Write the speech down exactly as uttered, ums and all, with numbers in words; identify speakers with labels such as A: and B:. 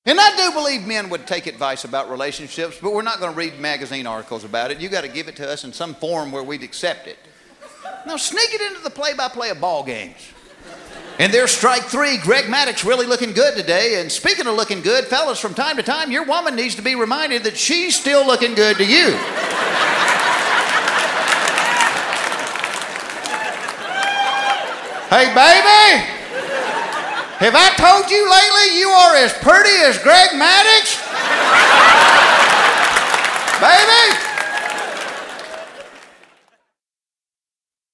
A: And I do believe men would take advice about relationships, but we're not going to read magazine articles about it. You got to give it to us in some form where we'd accept it. Now sneak it into the play-by-play of ball games. And there's strike three. Greg Maddux really looking good today. And speaking of looking good, fellas, from time to time, your woman needs to be reminded that she's still looking good to you. Hey, baby, have I told you lately you are as pretty as Greg Maddux?